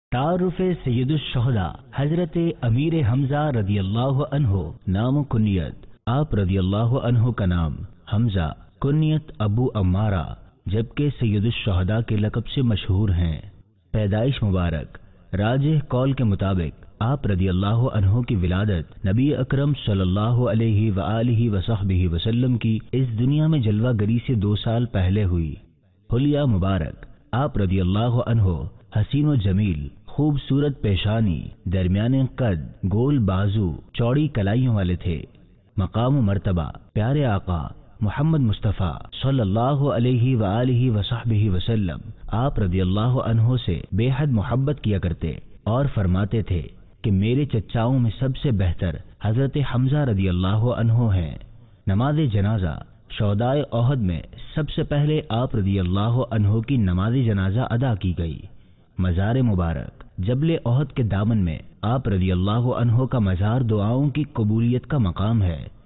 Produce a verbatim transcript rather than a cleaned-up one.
تعارف سید الشہداء حضرت امیر حمزہ رضی اللہ عنہ نام و کنیت۔ آپ رضی اللہ عنہ کا نام حمزہ، کنیت ابو عمارہ، جبکہ سید الشہداء کے لقب سے مشہور ہیں۔ پیدائش مبارک راجح قول کے مطابق آپ رضی اللہ عنہ کی ولادت نبی اکرم صلی اللہ علیہ وآلہ وصحبہ وسلم کی اس دنیا میں جلوہ گری سے دو سال پہلے ہوئی۔ حلیہ مبارک آپ رضی اللہ عنہ حسین و جمیل، خوبصورت پیشانی، درمیانے قد، گول بازو، چوڑی کلائیوں والے تھے۔ مقام و مرتبہ پیارے آقا محمد مصطفیٰ صلی اللہ علیہ وآلہ وصحبہ وسلم آپ رضی اللہ عنہ سے بے حد محبت کیا کرتے اور فرماتے تھے کہ میرے چچاؤں میں سب سے بہتر حضرت حمزہ رضی اللہ عنہ ہیں۔ نماز جنازہ شہداء احد میں سب سے پہلے آپ رضی اللہ عنہ کی نماز جنازہ ادا کی گئی۔ مزار مبارک جبل احد کے دامن میں آپ رضی اللہ عنہ کا مزار دعاؤں کی قبولیت کا مقام ہے۔